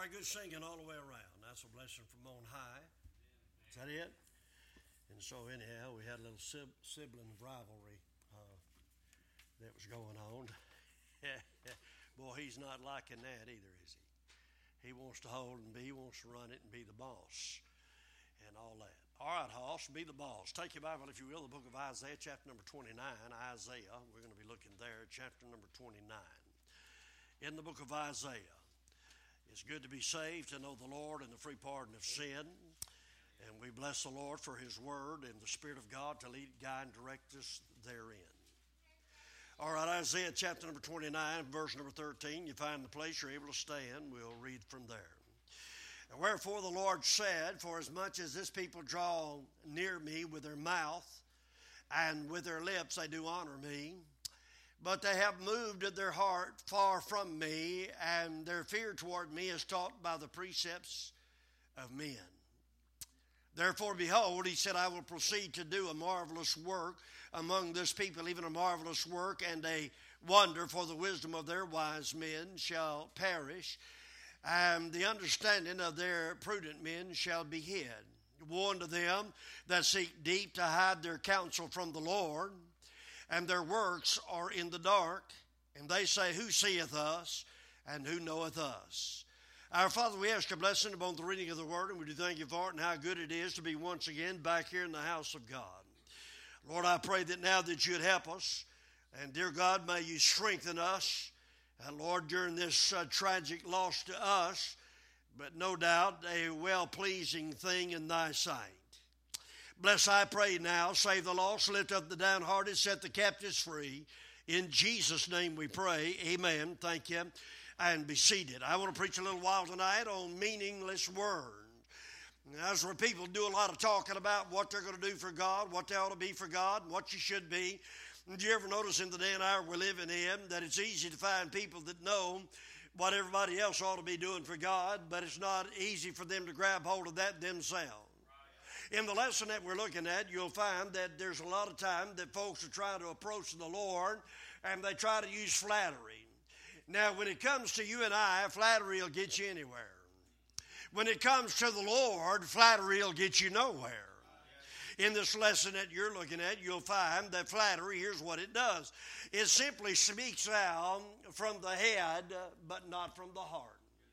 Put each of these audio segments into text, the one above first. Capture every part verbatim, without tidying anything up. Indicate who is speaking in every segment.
Speaker 1: right, good singing all the way around. That's a blessing from on high. Is that it? And so anyhow, we had a little sib- sibling rivalry uh, that was going on. Boy, he's not liking that either, is he? He wants to hold and be, he wants to run it and be the boss and all that. All right, Hoss, be the boss. Take your Bible, if you will, the book of Isaiah, chapter number twenty-nine. Isaiah, we're going to be looking there, chapter number twenty-nine. In the book of Isaiah, it's good to be saved, to know the Lord and the free pardon of sin. And we bless the Lord for his word and the Spirit of God to lead, guide, and direct us therein. All right, Isaiah chapter number twenty-nine, verse number thirteen. You find the place you're able to stand. We'll read from there. And wherefore the Lord said, for as much as this people draw near me with their mouth, and with their lips they do honor me, but they have moved their heart far from me, and their fear toward me is taught by the precepts of men. Therefore, behold, he said, I will proceed to do a marvelous work among this people, even a marvelous work and a wonder, for the wisdom of their wise men shall perish, and the understanding of their prudent men shall be hid. Woe unto them that seek deep to hide their counsel from the Lord, and their works are in the dark, and they say, who seeth us, and who knoweth us? Our Father, we ask a blessing upon the reading of the Word, and we do thank you for it and how good it is to be once again back here in the house of God. Lord, I pray that now that you'd help us, and dear God, may you strengthen us, and Lord, during this uh, tragic loss to us, but no doubt a well-pleasing thing in thy sight. Bless, I pray now, save the lost, lift up the downhearted, set the captives free. In Jesus' name we pray, amen. Thank you. And be seated. I want to preach a little while tonight on meaningless words. That's where people do a lot of talking about what they're going to do for God, what they ought to be for God, and what you should be. Do you ever notice in the day and hour we're living in that it's easy to find people that know what everybody else ought to be doing for God, but it's not easy for them to grab hold of that themselves? In the lesson that we're looking at, you'll find that there's a lot of time that folks are trying to approach the Lord, and they try to use flattery. Now, when it comes to you and I, flattery will get you anywhere. When it comes to the Lord, flattery will get you nowhere. In this lesson that you're looking at, you'll find that flattery, here's what it does. It simply speaks out from the head, but not from the heart.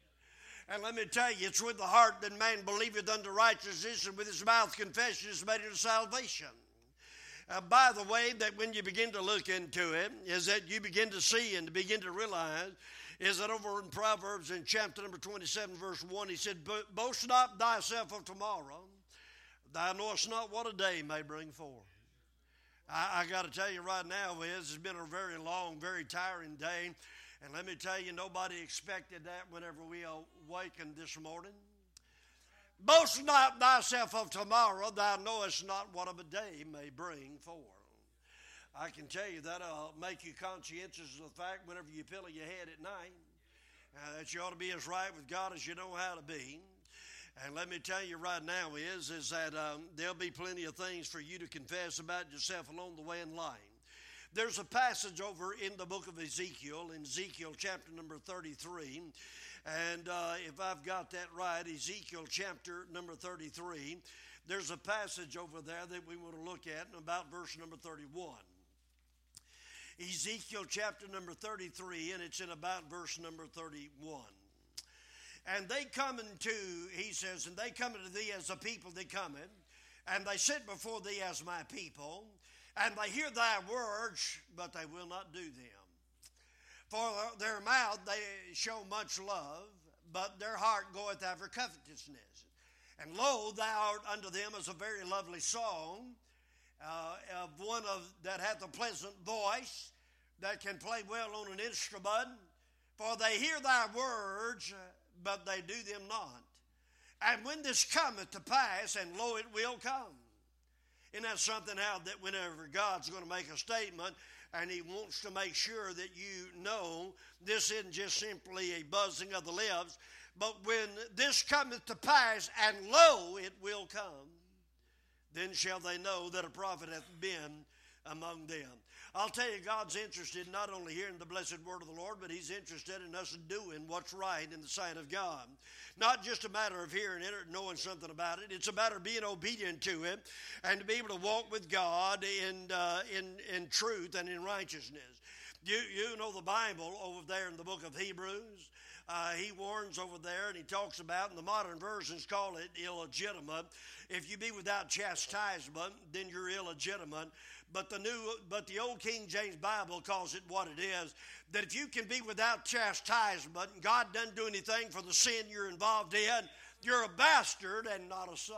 Speaker 1: And let me tell you, it's with the heart that man believeth unto righteousness, and with his mouth confession is made unto salvation. Uh, by the way, that when you begin to look into it, is that you begin to see and to begin to realize, is that over in Proverbs in chapter number twenty-seven, verse one, he said, boast not thyself of tomorrow, thou knowest not what a day may bring forth. I, I got to tell you right now, is it's been a very long, very tiring day. And let me tell you, nobody expected that whenever we awakened this morning. Boast not thyself of tomorrow, thou knowest not what of a day may bring forth. I can tell you that'll make you conscientious of the fact whenever you pillow your head at night, uh, that you ought to be as right with God as you know how to be. And let me tell you right now is, is that um, there'll be plenty of things for you to confess about yourself along the way in life. There's a passage over in the book of Ezekiel, in Ezekiel chapter number thirty-three. And uh, if I've got that right, Ezekiel chapter number thirty-three, there's a passage over there that we want to look at in about verse number thirty-one. Ezekiel chapter number thirty-three, and it's in about verse number thirty-one. And they come into, he says, and they come unto thee as a people that cometh, and they sit before thee as my people, and they hear thy words, but they will not do them. For their mouth they show much love, but their heart goeth after covetousness. And lo, thou art unto them as a very lovely song, uh, of one of that hath a pleasant voice, that can play well on an instrument. For they hear thy words, but they do them not. And when this cometh to pass, and lo, it will come. Isn't that something how that whenever God's going to make a statement and he wants to make sure that you know this isn't just simply a buzzing of the lips, but when this cometh to pass, and lo, it will come, then shall they know that a prophet hath been among them. I'll tell you, God's interested not only hearing the blessed word of the Lord, but He's interested in us doing what's right in the sight of God. Not just a matter of hearing it or knowing something about it. It's a matter of being obedient to Him and to be able to walk with God in uh, in in truth and in righteousness. You you know the Bible over there in the book of Hebrews. Uh, he warns over there, and he talks about, and the modern versions call it illegitimate. If you be without chastisement, then you're illegitimate. But the new, but the old King James Bible calls it what it is. That if you can be without chastisement, and God doesn't do anything for the sin you're involved in, you're a bastard and not a son.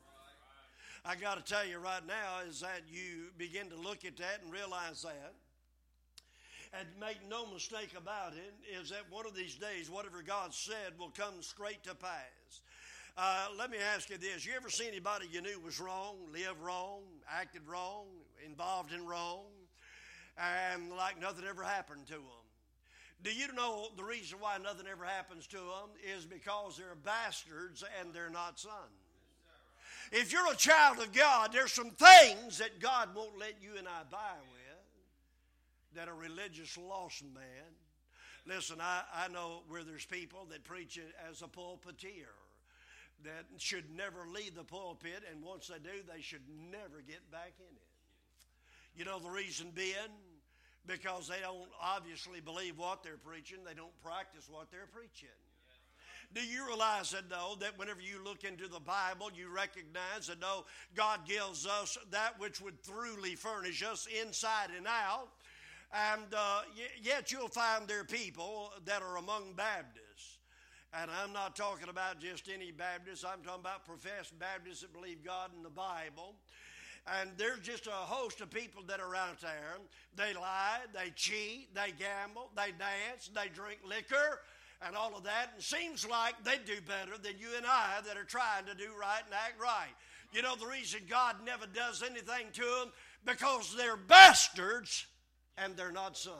Speaker 1: I got to tell you right now is that you begin to look at that and realize that. And make no mistake about it, is that one of these days, whatever God said will come straight to pass. Uh, let me ask you this. You ever see anybody you knew was wrong, lived wrong, acted wrong, involved in wrong, and like nothing ever happened to them? Do you know the reason why nothing ever happens to them is because they're bastards and they're not sons? If you're a child of God, there's some things that God won't let you and I buy with. That a religious lost man. Listen, I, I know where there's people that preach it as a pulpiteer that should never leave the pulpit, and once they do, they should never get back in it. You know the reason being? Because they don't obviously believe what they're preaching. They don't practice what they're preaching. Do you realize that, though, that whenever you look into the Bible, you recognize that, no, God gives us that which would truly furnish us inside and out. And uh, yet you'll find there are people that are among Baptists. And I'm not talking about just any Baptists. I'm talking about professed Baptists that believe God in the Bible. And there's just a host of people that are out there. They lie, they cheat, they gamble, they dance, they drink liquor, and all of that. And it seems like they do better than you and I that are trying to do right and act right. You know the reason God never does anything to them? Because they're bastards. And they're not sons.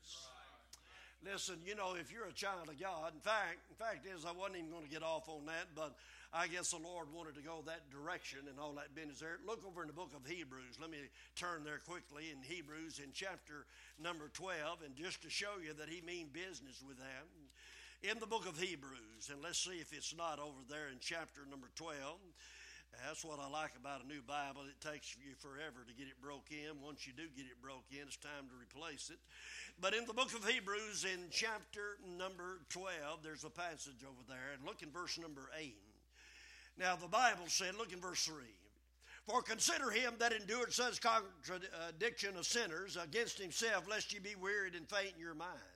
Speaker 1: Listen, you know, if you're a child of God, in fact, in fact is I wasn't even going to get off on that, but I guess the Lord wanted to go that direction and all that business there. Look over in the book of Hebrews. Let me turn there quickly in Hebrews in chapter number twelve, and just to show you that he mean business with that. In the book of Hebrews, and let's see if it's not over there in chapter number twelve. That's what I like about a new Bible. It takes you forever to get it broke in. Once you do get it broke in, it's time to replace it. But in the book of Hebrews, in chapter number twelve, there's a passage over there. And look in verse number eight. Now, the Bible said, look in verse three. For consider him that endured such contradiction of sinners against himself, lest ye be wearied and faint in your mind.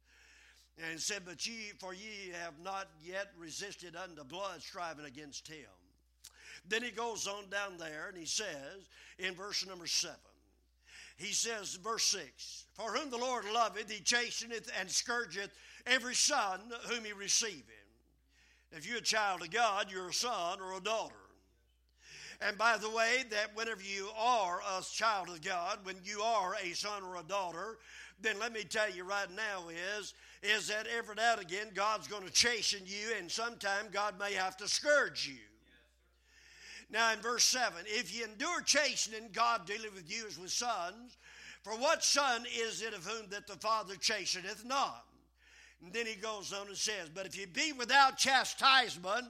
Speaker 1: And it said, but ye, for ye have not yet resisted unto blood, striving against him. Then he goes on down there and he says in verse number seven, he says, verse six, for whom the Lord loveth, he chasteneth and scourgeth every son whom he receiveth. If you're a child of God, you're a son or a daughter. And by the way, that whenever you are a child of God, when you are a son or a daughter, then let me tell you right now is, is that every now and again, God's going to chasten you, and sometime God may have to scourge you. Now in verse seven, if ye endure chastening, God dealeth with you as with sons. For what son is it of whom that the Father chasteneth not? And then he goes on and says, but if ye be without chastisement,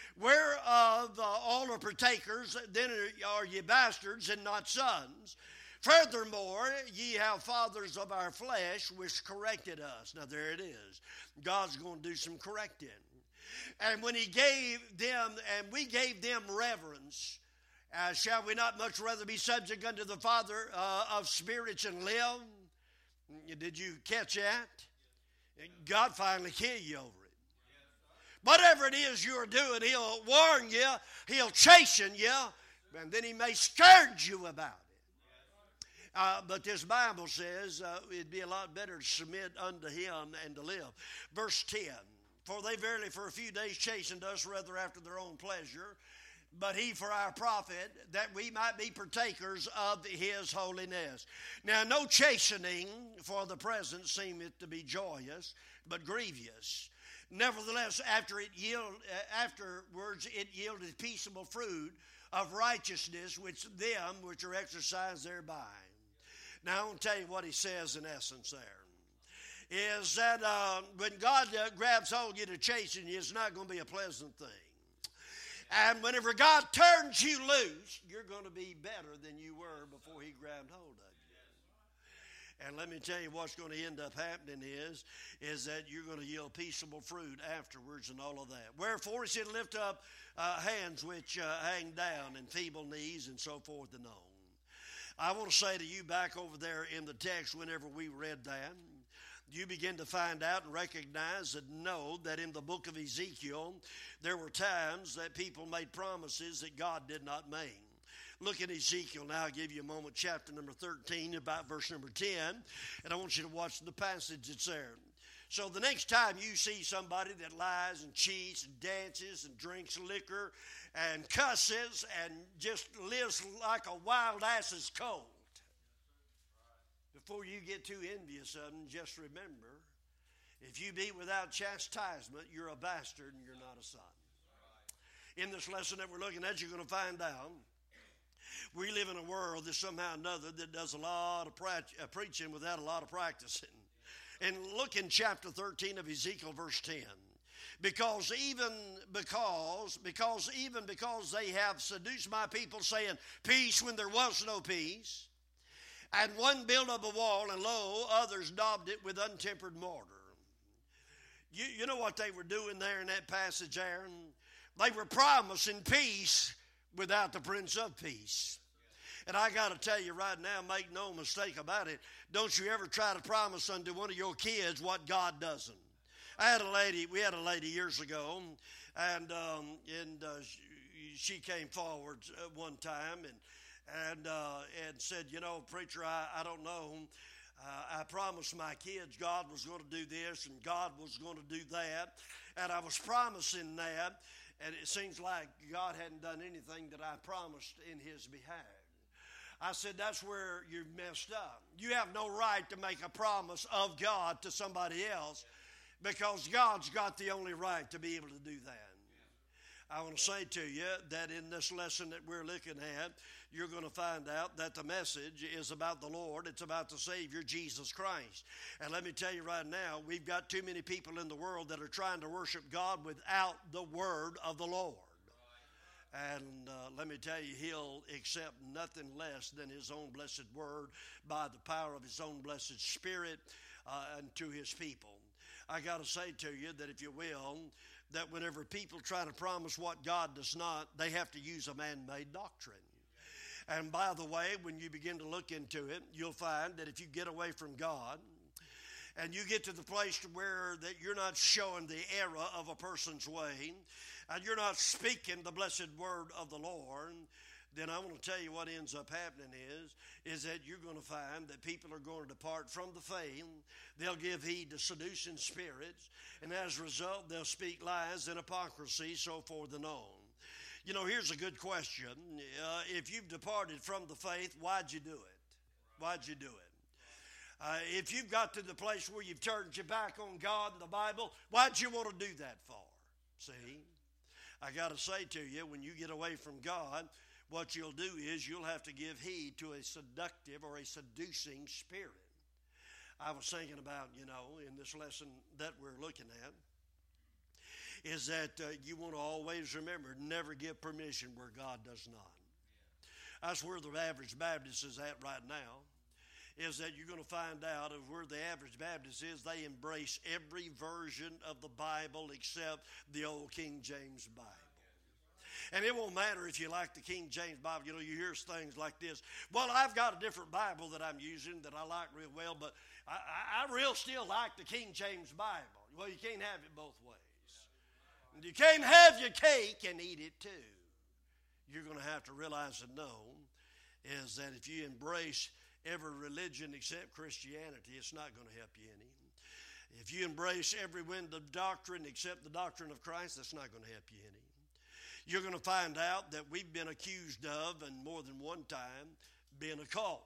Speaker 1: whereof uh, all are partakers, then are ye bastards and not sons. Furthermore, ye have fathers of our flesh which corrected us. Now there it is. God's going to do some correcting. And when he gave them, and we gave them reverence, uh, shall we not much rather be subject unto the Father uh, of spirits and live? Did you catch that? God finally killed you over it. Whatever it is you're doing, he'll warn you, he'll chasten you, and then he may scourge you about it. Uh, but this Bible says uh, it'd be a lot better to submit unto him and to live. Verse ten. For they verily for a few days chastened us rather after their own pleasure, but he for our profit, that we might be partakers of his holiness. Now no chastening for the present seemeth to be joyous, but grievous. Nevertheless, after it yield, afterwards it yieldeth peaceable fruit of righteousness, which them which are exercised thereby. Now, I want to tell you what he says in essence there. Is that uh, when God uh, grabs hold of you to chasten you, it's not going to be a pleasant thing. And whenever God turns you loose, you're going to be better than you were before he grabbed hold of you. And let me tell you what's going to end up happening is, is that you're going to yield peaceable fruit afterwards and all of that. Wherefore he said, lift up uh, hands which uh, hang down and feeble knees and so forth and on. I want to say to you back over there in the text whenever we read that, you begin to find out and recognize and know that in the book of Ezekiel, there were times that people made promises that God did not make. Look at Ezekiel now. I'll give you a moment, chapter number thirteen, about verse number ten, and I want you to watch the passage that's there. So the next time you see somebody that lies and cheats and dances and drinks liquor and cusses and just lives like a wild ass's colt, before you get too envious of them, just remember, if you be without chastisement, you're a bastard and you're not a son. In this lesson that we're looking at, you're going to find out we live in a world that somehow or another that does a lot of pre- uh, preaching without a lot of practicing. And look in chapter thirteen of Ezekiel, verse ten. Because even because, because even because they have seduced my people, saying, peace when there was no peace. And one built up a wall, and lo, others daubed it with untempered mortar. You, you know what they were doing there in that passage, Aaron? They were promising peace without the Prince of Peace. And I got to tell you right now, make no mistake about it, don't you ever try to promise unto one of your kids what God doesn't. I had a lady, we had a lady years ago, and, um, and uh, she, she came forward one time, and And uh, and said, you know, preacher, I, I don't know. Uh, I promised my kids God was going to do this and God was going to do that. And I was promising that. And it seems like God hadn't done anything that I promised in his behalf. I said, that's where you've messed up. You have no right to make a promise of God to somebody else because God's got the only right to be able to do that. I want to say to you that in this lesson that we're looking at, you're going to find out that the message is about the Lord. It's about the Savior, Jesus Christ. And let me tell you right now, we've got too many people in the world that are trying to worship God without the word of the Lord. And uh, let me tell you, he'll accept nothing less than his own blessed word by the power of his own blessed Spirit uh, unto his people. I got to say to you that if you will, that whenever people try to promise what God does not, they have to use a man-made doctrine. And by the way, when you begin to look into it, you'll find that if you get away from God and you get to the place to where that you're not showing the error of a person's way and you're not speaking the blessed word of the Lord, then I want to tell you what ends up happening is, is that you're going to find that people are going to depart from the faith. They'll give heed to seducing spirits, and as a result, they'll speak lies and hypocrisy, so forth and on. You know, here's a good question. Uh, if you've departed from the faith, why'd you do it? Why'd you do it? Uh, if you've got to the place where you've turned your back on God and the Bible, why'd you want to do that for? See, I got to say to you, when you get away from God, what you'll do is you'll have to give heed to a seductive or a seducing spirit. I was thinking about, you know, in this lesson that we're looking at, is that uh, you want to always remember, never give permission where God does not. That's where the average Baptist is at right now, is that you're going to find out of where the average Baptist is. They embrace every version of the Bible except the old King James Bible. And it won't matter if you like the King James Bible. You know, you hear things like this. Well, I've got a different Bible that I'm using that I like real well, but I, I, I real still like the King James Bible. Well, you can't have it both ways. And you can't have your cake and eat it too. You're going to have to realize and know is that if you embrace every religion except Christianity, it's not going to help you any. If you embrace every wind of doctrine except the doctrine of Christ, that's not going to help you any. You're going to find out that we've been accused of, and more than one time, being a cult.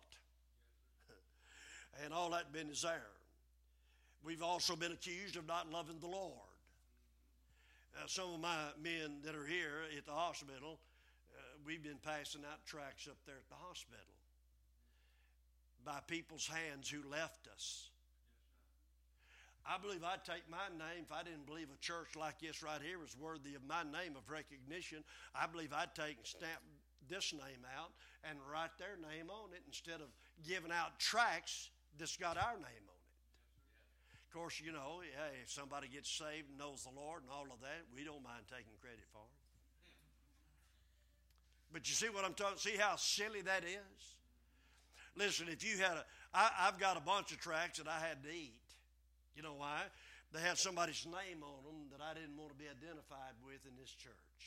Speaker 1: And all that been is there. We've also been accused of not loving the Lord. Uh, some of my men that are here at the hospital, uh, we've been passing out tracts up there at the hospital. by people's hands who left us. I believe I'd take my name, if I didn't believe a church like this right here was worthy of my name of recognition, I believe I'd take and stamp this name out and write their name on it instead of giving out tracts that's got our name on it. Of course, you know, hey, if somebody gets saved and knows the Lord and all of that, we don't mind taking credit for it. But you see what I'm talking, see how silly that is? Listen, if you had a, I, I've got a bunch of tracts that I had to eat. You know why? They had somebody's name on them that I didn't want to be identified with in this church.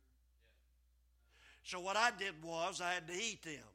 Speaker 1: So what I did was I had to eat them.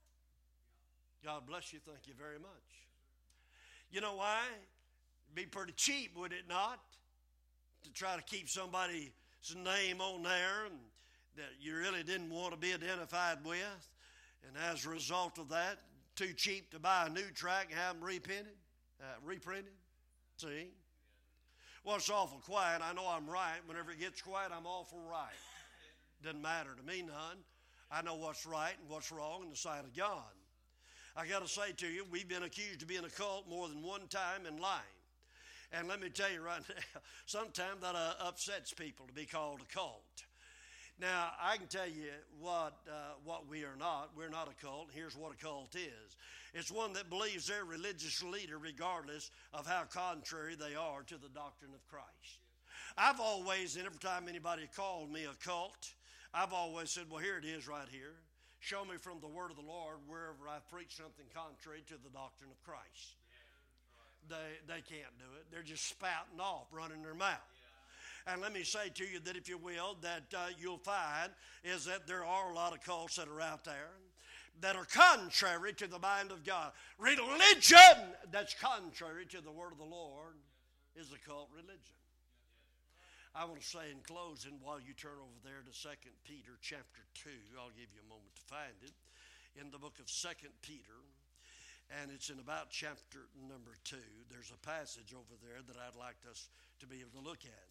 Speaker 1: God bless you. Thank you very much. You know why? It'd be pretty cheap, would it not? To try to keep somebody's name on there and that you really didn't want to be identified with. And as a result of that, too cheap to buy a new tract and have them reprinted. Uh, reprinted. See? Well, it's awful quiet. I know I'm right. Whenever it gets quiet, I'm awful right. Doesn't matter to me none. I know what's right and what's wrong in the sight of God. I got to say to you, we've been accused of being a cult more than one time in lying. And let me tell you right now, sometimes that uh, upsets people to be called a cult. Now, I can tell you what uh, what we are not. We're not a cult. Here's what a cult is. It's one that believes their religious leader regardless of how contrary they are to the doctrine of Christ. I've always, and every time anybody called me a cult, I've always said, well, here it is right here. Show me from the word of the Lord wherever I preach something contrary to the doctrine of Christ. They, they can't do it. They're just spouting off, running their mouth. And let me say to you that, if you will, that uh, you'll find is that there are a lot of cults that are out there that are contrary to the mind of God. Religion that's contrary to the word of the Lord is a cult religion. I want to say in closing, while you turn over there to Second Peter chapter two, I'll give you a moment to find it, in the book of Second Peter, and it's in about chapter number two. There's a passage over there that I'd like us to be able to look at.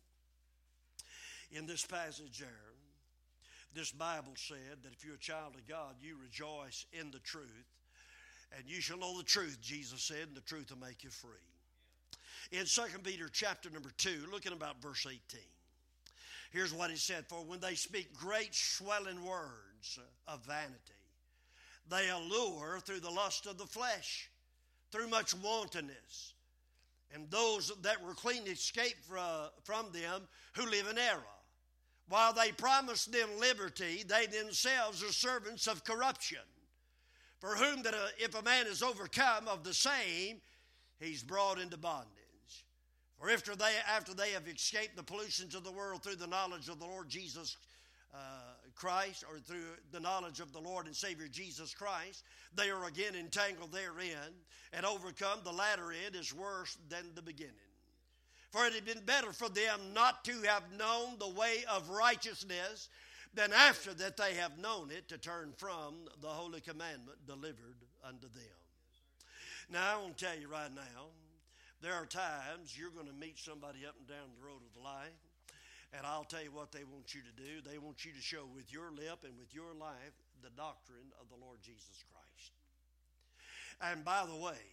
Speaker 1: In this passage there, this Bible said that if you're a child of God, you rejoice in the truth, and you shall know the truth, Jesus said, and the truth will make you free. In Second Peter chapter number two, looking about verse eighteen, here's what he said, for when they speak great swelling words of vanity, they allure through the lust of the flesh, through much wantonness. And those that were clean escape from them who live in error. While they promise them liberty, they themselves are servants of corruption. For whom that uh, if a man is overcome of the same, he's brought into bondage. For after they, after they have escaped the pollutions of the world through the knowledge of the Lord Jesus uh, Christ, or through the knowledge of the Lord and Savior Jesus Christ, they are again entangled therein, and overcome. The latter end is worse than the beginning. For it had been better for them not to have known the way of righteousness than after that they have known it to turn from the holy commandment delivered unto them. Now, I want to tell you right now, there are times you're going to meet somebody up and down the road of life, and I'll tell you what they want you to do. They want you to show with your lip and with your life the doctrine of the Lord Jesus Christ. And by the way,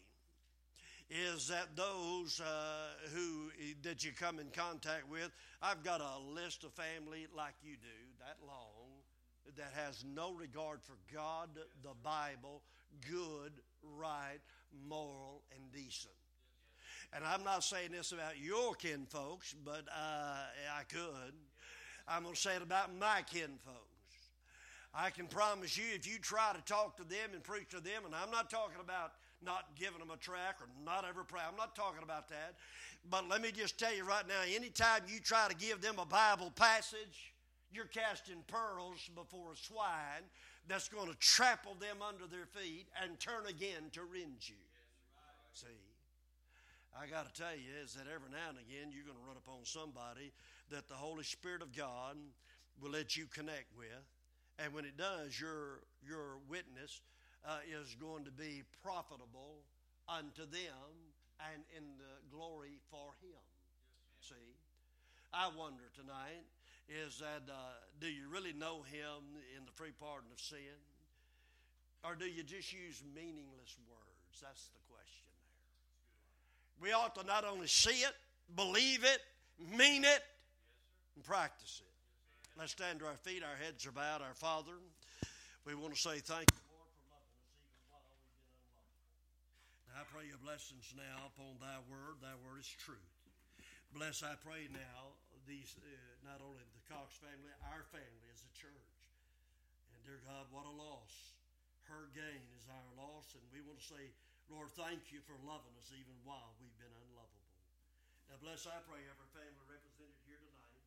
Speaker 1: is that those uh, who that you come in contact with, I've got a list of family like you do, that long, that has no regard for God, the Bible, good, right, moral, and decent. And I'm not saying this about your kin folks, but uh, I could. I'm going to say it about my kin folks. I can promise you, if you try to talk to them and preach to them, and I'm not talking about not giving them a tract or not ever pray. I'm not talking about that. But let me just tell you right now, anytime you try to give them a Bible passage, you're casting pearls before a swine that's going to trample them under their feet and turn again to rend you. See, I got to tell you is that every now and again you're going to run upon somebody that the Holy Spirit of God will let you connect with. And when it does, your, your witness Uh, is going to be profitable unto them and in the glory for Him. Yes. See, I wonder tonight is that uh, do you really know Him in the free pardon of sin? Or do you just use meaningless words? words? That's the question there. We ought to not only see it, believe it, mean it, and practice it. Let's stand to our feet. Our heads are bowed. Our Father, we want to say thank you, Lord, for loving us even while we've been unlovable. Now I pray your blessings now upon thy word. Thy word is truth. Bless, I pray now, these uh, not only the Cox family, our family as a church. And dear God, what a loss. Her gain is our loss. And we want to say, Lord, thank you for loving us even while we've been unlovable. Now bless, I pray, every family represented here tonight.